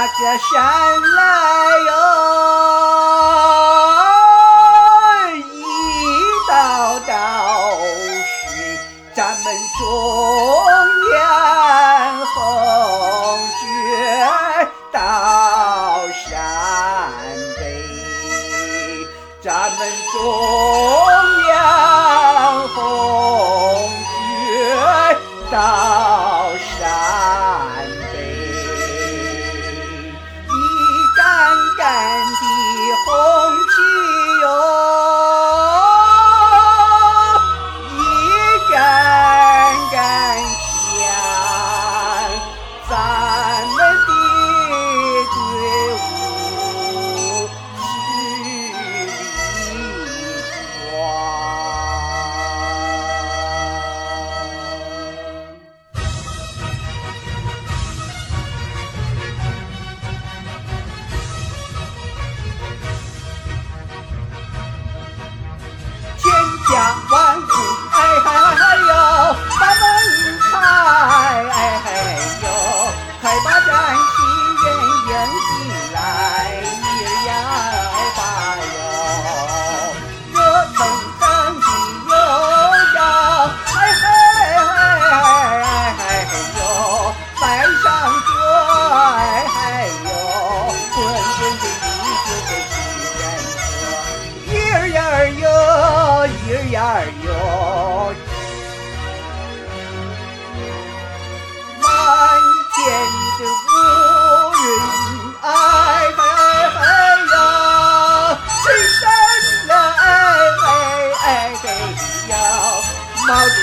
那个山来哟，一道道是咱们中原红军到山北，咱们中原红军到山北，一杆杆的红旗哟，一杆杆枪，咱们的队伍实力壮。千家万户，哎嗨嗨哟，把门开，哎嗨哟，快把战旗人迎进来，一儿呀吧哟，热腾腾的油炸，哎嗨嗨嗨哟，摆上桌，哎嗨哟，滚滚的一酒给亲人喝，一儿呀哟，一儿呀哟，满天的乌云，哎嗨嗨呀，吹散了哎嘿呀，冒着